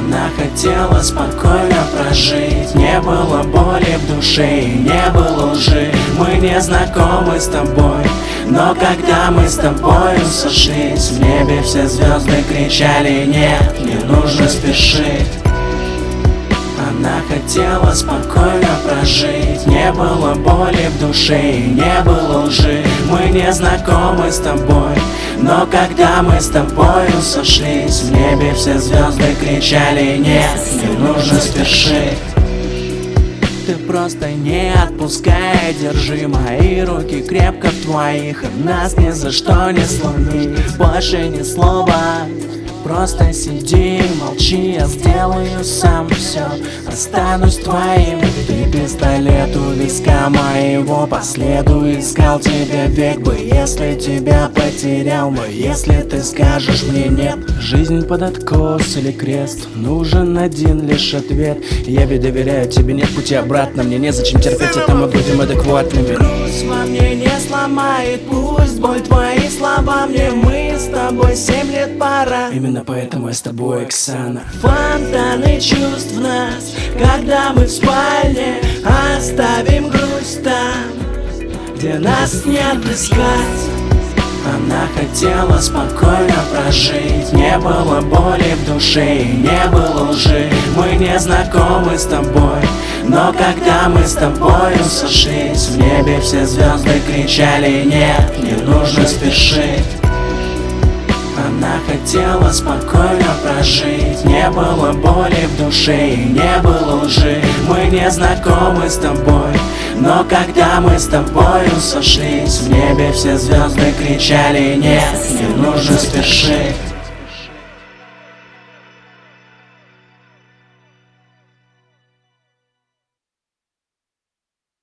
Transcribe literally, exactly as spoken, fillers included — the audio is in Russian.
Она хотела спокойно прожить, не было боли в душе и не было лжи. Мы не знакомы с тобой, но когда мы с тобою сошлись, в небе все звезды кричали: нет, не нужно спешить. Она хотела спокойно прожить, не было боли в душе и не было лжи. Мы не знакомы с тобой, но когда мы с тобою сошлись, в небе все звезды кричали: нет, не нужно спешить. Ты просто не отпускай, держи мои руки крепко в твоих, и нас ни за что не сломить. Больше ни слова, просто сиди, молчи, я сделаю сам все, останусь твоим. Ты пистолет у виска моего, по следу искал тебя век бы, если тебя потерял бы, если ты скажешь мне нет. Жизнь под откос или крест, нужен один лишь ответ. Я ведь доверяю тебе, нет пути обратно, мне незачем терпеть, это мы будем адекватными. Грусть во мне не сломает, пусть боль твои слова мне, мы с тобой семь лет пора. Именно поэтому я с тобой, Оксана. Фонтаны чувств в нас, когда мы в спальне, оставим грусть там, где нас не отыскать. Она хотела спокойно прожить, не было боли в душе и не было лжи. Мы не знакомы с тобой, но когда мы с тобою сошлись, в небе все звезды кричали: нет, не нужно спешить. Она хотела спокойно прожить, не было боли в душе и не было лжи. Мы не знакомы с тобой, но когда мы с тобою сошлись, в небе все звезды кричали: нет, не нужно спешить.